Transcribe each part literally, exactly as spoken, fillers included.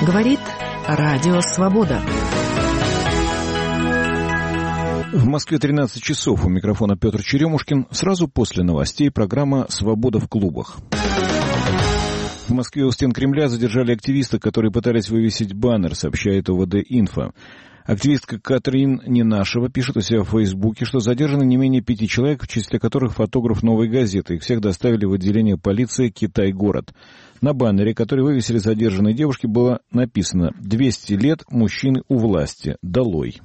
Говорит Радио Свобода. В Москве тринадцать часов. У микрофона Петр Черемушкин. Сразу после новостей программа «Свобода в клубах». В Москве у стен Кремля задержали активиста, которые пытались вывесить баннер, сообщает ОВД-Инфо. Активистка Катрин Ненашева пишет у себя в Фейсбуке, что задержаны не менее пяти человек, в числе которых фотограф «Новой газеты». Их всех доставили в отделение полиции «Китай-город». На баннере, который вывесили задержанные девушки, было написано «двести лет мужчины у власти. Долой».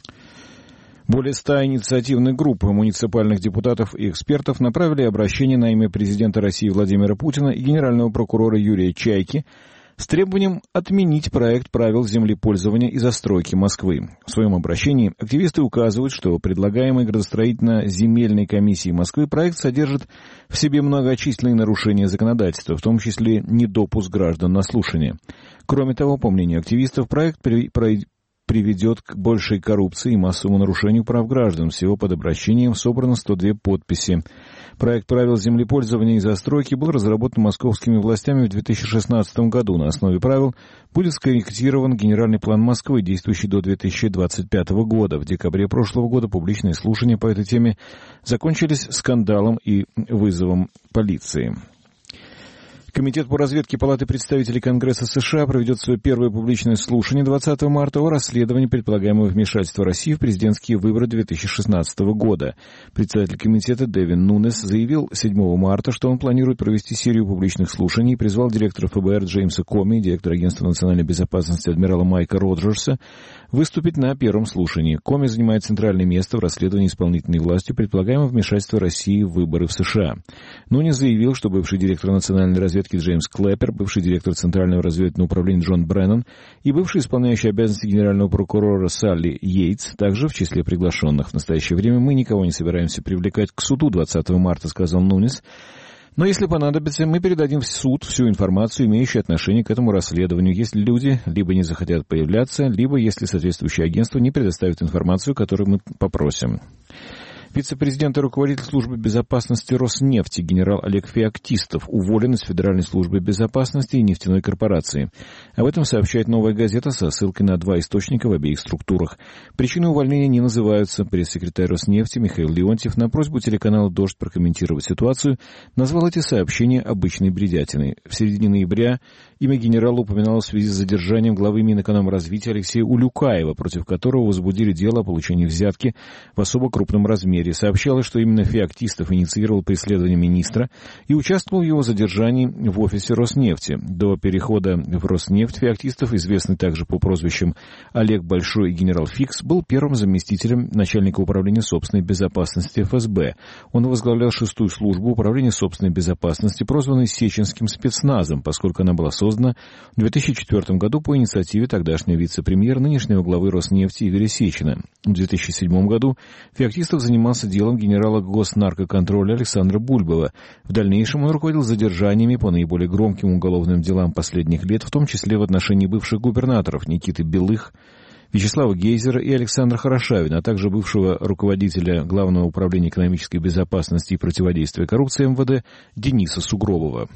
Более ста инициативных групп муниципальных депутатов и экспертов направили обращение на имя президента России Владимира Путина и генерального прокурора Юрия Чайки с требованием отменить проект правил землепользования и застройки Москвы. В своем обращении активисты указывают, что предлагаемый градостроительно-земельной комиссией Москвы проект содержит в себе многочисленные нарушения законодательства, в том числе недопуск граждан на слушание. Кроме того, по мнению активистов, проект при... приведет к большей коррупции и массовому нарушению прав граждан. Всего под обращением собрано сто две подписи. Проект правил землепользования и застройки был разработан московскими властями в две тысячи шестнадцатом году. На основе правил будет скорректирован генеральный план Москвы, действующий до две тысячи двадцать пятого года. В декабре прошлого года публичные слушания по этой теме закончились скандалом и вызовом полиции. Комитет по разведке Палаты представителей Конгресса США проведет свое первое публичное слушание двадцатого марта о расследовании предполагаемого вмешательства России в президентские выборы две тысячи шестнадцатого года. Председатель комитета Дэвин Нунес заявил седьмого марта, что он планирует провести серию публичных слушаний и призвал директора эф бэ эр Джеймса Коми и директора Агентства национальной безопасности адмирала Майка Роджерса выступить на первом слушании. Коми занимает центральное место в расследовании исполнительной властью предполагаемого вмешательства России в выборы в США. Нунес заявил, что бывший директор национальной разведки Джеймс Клэппер, бывший директор Центрального разведывательного управления Джон Бреннан и бывший исполняющий обязанности генерального прокурора Салли Йейтс также в числе приглашенных. В настоящее время мы никого не собираемся привлекать к суду двадцатого марта, сказал Нунес. Но если понадобится, мы передадим в суд всю информацию, имеющую отношение к этому расследованию, если люди либо не захотят появляться, либо если соответствующее агентство не предоставит информацию, которую мы попросим. Вице-президент и руководитель службы безопасности Роснефти генерал Олег Феоктистов уволен из Федеральной службы безопасности и нефтяной корпорации. Об этом сообщает «Новая газета» со ссылкой на два источника в обеих структурах. Причины увольнения не называются. Пресс-секретарь Роснефти Михаил Леонтьев на просьбу телеканала «Дождь» прокомментировать ситуацию назвал эти сообщения обычной бредятиной. В середине ноября имя генерала упоминалось в связи с задержанием главы Минэкономразвития Алексея Улюкаева, против которого возбудили дело о получении взятки в особо крупном размере. Сообщалось, что именно Феоктистов инициировал преследование министра и участвовал в его задержании в офисе Роснефти. До перехода в Роснефть Феоктистов, известный также по прозвищам Олег Большой и генерал Фикс, был первым заместителем начальника управления собственной безопасности эф эс бэ. Он возглавлял шестую службу управления собственной безопасности, прозванной Сеченским спецназом, поскольку она была создана в две тысячи четвёртом году по инициативе тогдашнего вице-премьера, нынешнего главы Роснефти Игоря Сечина. В две тысячи седьмом году Феоктистов занимался делом генерала госнаркоконтроля Александра Бульбова. В дальнейшем он руководил задержаниями по наиболее громким уголовным делам последних лет, в том числе в отношении бывших губернаторов Никиты Белых, Вячеслава Гейзера и Александра Хорошавина, а также бывшего руководителя Главного управления экономической безопасности и противодействия коррупции эм вэ дэ Дениса Сугробова.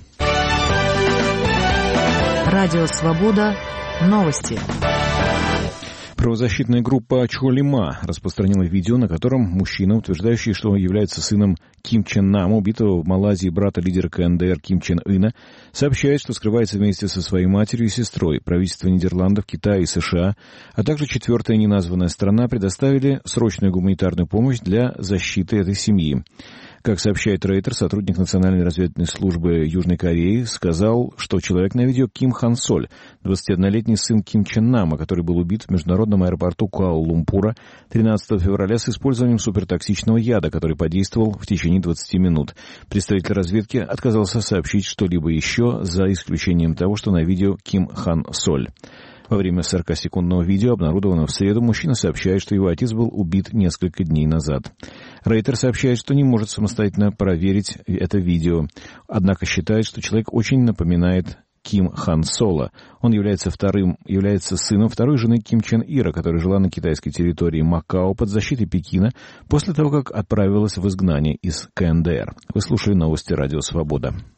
Радио Свобода. Новости. Правозащитная группа Чхолима распространила видео, на котором мужчина, утверждающий, что является сыном Ким Чен Нама, убитого в Малайзии брата лидера ка эн дэ эр Ким Чен Ына, сообщает, что скрывается вместе со своей матерью и сестрой. Правительства Нидерландов, Китая и США, а также четвертая неназванная страна предоставили срочную гуманитарную помощь для защиты этой семьи. Как сообщает Рейтер, сотрудник Национальной разведывательной службы Южной Кореи сказал, что человек на видео Ким Хан Соль, двадцатиоднолетний сын Ким Чен Нама, который был убит в международном аэропорту Куала-Лумпура тринадцатого февраля с использованием супертоксичного яда, который подействовал в течение двадцати минут. Представитель разведки отказался сообщить что-либо еще, за исключением того, что на видео Ким Хан Соль. Во время сорокасекундного видео, обнародованного в среду, мужчина сообщает, что его отец был убит несколько дней назад. Рейтер сообщает, что не может самостоятельно проверить это видео, однако считает, что человек очень напоминает Ким Хан Сола. Он является вторым, является сыном второй жены Ким Чен Ира, которая жила на китайской территории Макао под защитой Пекина после того, как отправилась в изгнание из ка эн дэ эр. Вы слушали новости Радио Свобода.